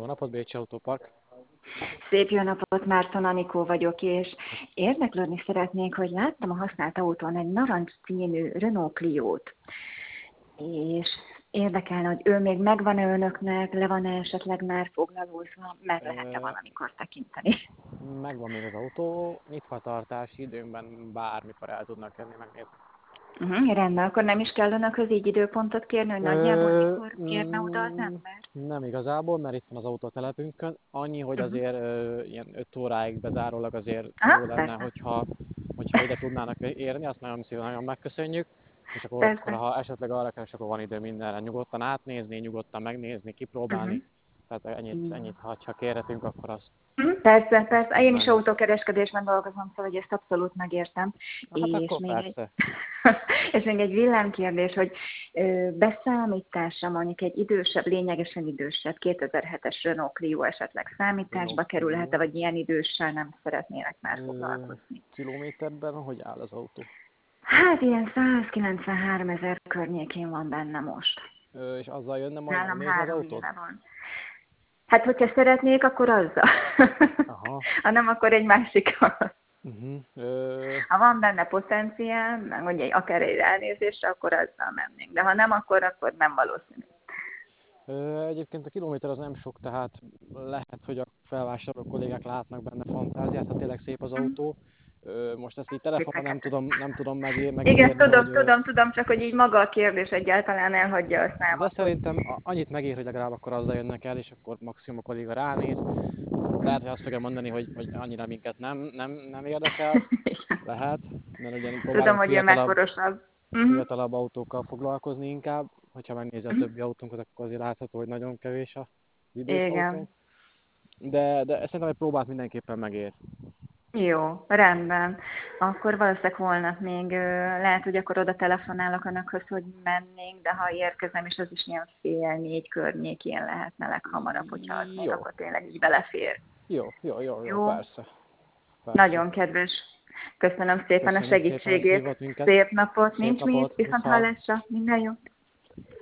Jó napot, Bécsi Autópark! Szép jó napot, Márton Anikó vagyok, és érdeklődni szeretnék, hogy láttam a használt autón egy narancs színű Renault Cliót, és érdekelne, hogy ő még megvan-e önöknek, le van-e esetleg már foglalózva, meg lehet-e Ö, valamikor tekinteni. Megvan még az autó, nyitvatartási időnkben bármikor el tudnak jönni megnézni. Rendben, akkor nem is kell önökhöz így időpontot kérni, hogy nagyjából Ö, mikor érne oda az ember? Nem igazából, mert itt van az autótelepünkön. Annyi, hogy azért ilyen 5 óráig bezárólag azért jó Aha, lenne, persze, hogyha ide tudnának érni, azt nagyon szépen nagyon megköszönjük. És akkor, persze. ha esetleg arra keres, akkor van idő mindenre nyugodtan átnézni, nyugodtan megnézni, kipróbálni. Tehát ennyit ha kérhetünk, akkor azt Persze, persze. Én is megálljuk. autókereskedésben dolgozom, szóval hogy ezt abszolút megértem. Hát És akkor még egy, persze. és még egy villámkérdés, hogy beszámításra mondjuk egy idősebb, lényegesen idősebb 2007-es Renault Clio esetleg számításba Renault kerülhet-e, Clio. vagy ilyen időssel nem szeretnének már foglalkozni? Kilométerben hogy áll az autó? Hát ilyen 193 000 környékén van benne most. És azzal jönne majd Nálam megnézni az 3 autót? éve van. Hát, hogyha szeretnék, akkor azzal. Aha. Ha nem, akkor egy másikkal. Uh-huh. Ha van benne potenciál, meg ugye akár egy elnézésre, akkor azzal mennénk. De ha nem, akkor nem valószínű. Egyébként a kilométer az nem sok, tehát lehet, hogy a felvásárló kollégák látnak benne fantáziát, ha tényleg szép az autó. Most ezt így telefonban nem Fekete. tudom, nem tudom Igen, megígérni, hogy... tudom, csak hogy így maga a kérdés egyáltalán elhagyja a De számot, hogy... szerintem annyit megér, hogy legalább akkor azzal jönnek el, és akkor maximum a kolléga ránéz. Lehet, hogy azt fogja mondani, hogy annyira minket nem érdekel. Lehet, mert ugye Tudom, próbálunk hogy ő megvorosabb. fiatalabb autókkal foglalkozni inkább. Hogyha megnézi a többi autónkat, akkor azért látható, hogy nagyon kevés az idős autó. Igen. De szerintem egy próbát mindenképpen megér. Jó, rendben. Akkor valószínűleg holnap még lehet, hogy akkor oda telefonálok önökhöz, hogy mennénk, de ha érkezem, és az is ilyen 3:30 környékén lehetne leghamarabb, hogyha az még Jó, akkor tényleg így belefér. jó, Jó, persze. Persze. nagyon kedves. Köszönöm szépen a Köszönjük szépen, hogy segítségét. hívott minket. Szép napot, Szép nincs mit, napot, viszont viszont. hallásra, minden jó.